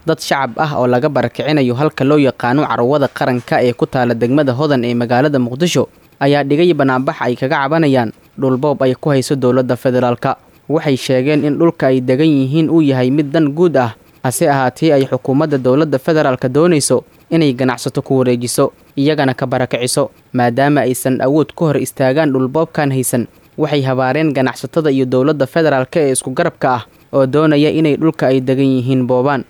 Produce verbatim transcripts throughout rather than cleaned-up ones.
dad shacab ah oo laga barakicinayo halka loo yaqaano carwada qaranka ee ku taala degmada Hodan ee magaalada Muqdisho ayaa dhigay banaanbax ay kaga cabanayaan dhul boob ay ku hayso dawladda federaalka. waxay sheegeen in dhulka ay degan yihiin uu yahay mid dan guud ah hase ahaatee ay xukuumadda dawladda federaalka doonayso inay ganacsato ku wareejiso iyagana ka barakiciso maadaama aysan awood ku hor istaagaan dhul boobkan haysan. waxay habaareen ganacsatada iyo dawladda federaalka ee isku garabka ah oo doonaya inay dhulka ay degan yihiin boobaan.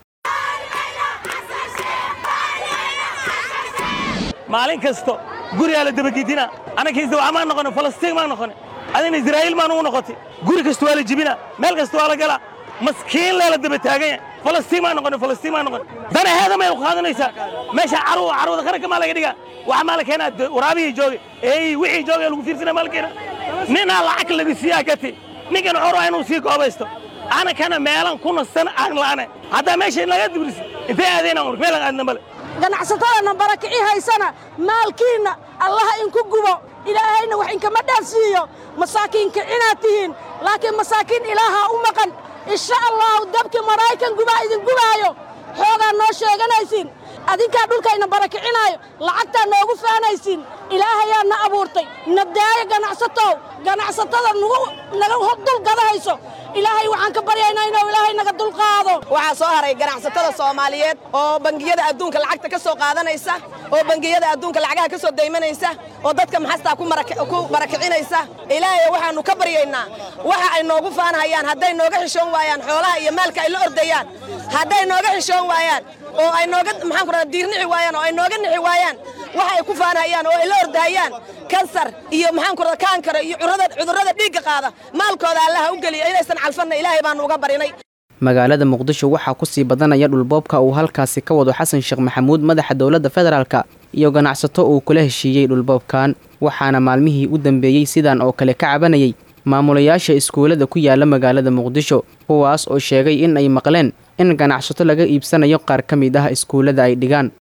maalin kasto guriga la dabadiidina anakiisa waxa ma noqon Falastiin ma noqon adina Israa'iil ma noqotay guri kasto waa la jibina meel kasto waa la gala maskiin la daba taagan Falastiin ma noqon Falastiin ma noqon dana hada ma qaadanaysa meesha carwo carwada qaranka ma laga dhiga waxa ma la keenaa waraabiyi jooga ee wixii jooga lagu fiirsana ma la keenaa nina lacag laga siyaagati ninkan xoro inuu sii goobaysto ana kana meelan kuna san aan laana hada meesha laga dibris intee adeena meelan aadna male ganacsatada barakaci haysana maalkiina Allah in ku gubo ilaahayna wax in kama dhaafsiyo masaakiinka inaatihiin laakiin masaakiin ilaaha u maqan insha Allah dabki maraykan guba idin gubaayo xooga noo sheeganaysiin adinka dhulkayna barakicinayo lacagta noogu faanaysiin ilaahayaa na abuurtay nabdaaya ganacsato ganacsatada nagu naga hodul gadahayso ilaahay waxaan ka baryaynaa inuu ilaahay naga dul qaado. waxa soo haray ganacsatada Soomaaliyeed oo bangiyada adduunka lacagta ka soo qaadanaysa oo bangiyada adduunka lacagaha ka soo deymanaysa oo dadka maxasta ku ku barakicinaysa ilaahay waxaanu ka baryaynaa waxa ay noogu faanayaan haday nooga xishoon waayaan xoolaha iyo maalka ay la ordayaan haday nooga xishoon waayaan oo ay nooga maxaan ku raadiyo diirnici waayaan oo ay nooga nixi waayaan waxa ay ku faanayaan oo ay la ordayaan kansar iyo maxaan ku raadiyo kankar iyo cudurrada cudurrada dhiigga qaada maalkooda Allah u galiyo inaysan calfana ilaahay baan uga barinay. magaalada Muqdisho waxa ku sii badanaya dhul boobka uu halkaasi ka wado Xasan Sheekh Maxamuud madaxa dawladda federaalka iyo ganacsato uu kula heshiiyay dhul boobkan waxaana maalmihii u dambeeyay sidaan oo kale ka cabanayay maamulayaasha iskuulada ku yaala magaalada Muqdisho kuwaas oo sheegay in ay maqleen in ganacsato laga iibsanayo qaar ka mid ah iskuulada ay dhigaan.